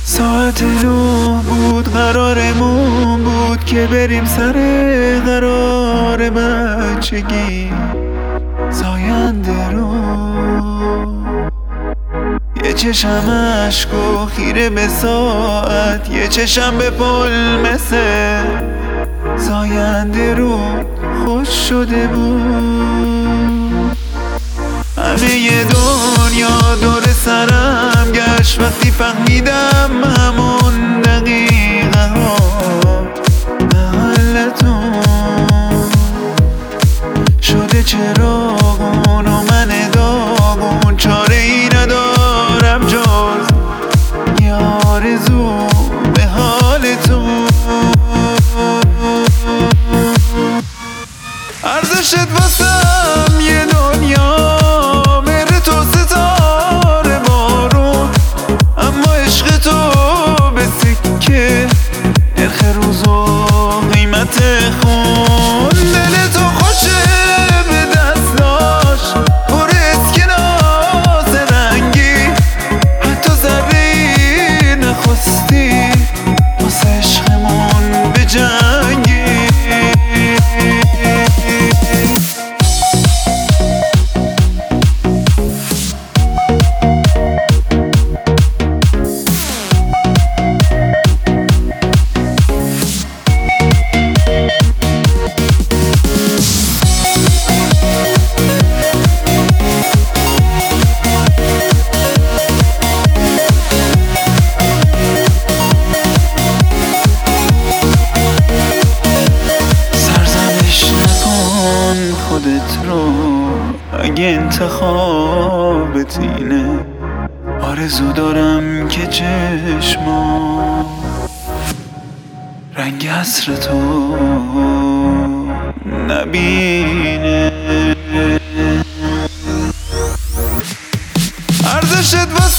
ساعت 9 بود، قرارمون بود که بریم سر قرار بچگی. زاینده رو یه چشم اشک و خیره به ساعت، یه چشم به پل مثل زاینده رو خوش شده بود. همه دنیا دور سرم گشت وقتی فهمیدم همون دقیقه ها محلتون شده چراغون و من داغون. چاره ای ندارم جز یه آرزو به حالتون. ارزشت واسم یه دنیا مهر تو ستاره بارون، اما عشق تو به سکه نرخ روز و قیمت خون. دل تو خوشه به دستاش پر اسکناس رنگی، حتی ذره ای نخستی واسه عشقمون به جنگی. خودت رو اگه انتخابت اینه، آرزو دارم که چشما رنگ عصر تو نبینه. ارزشت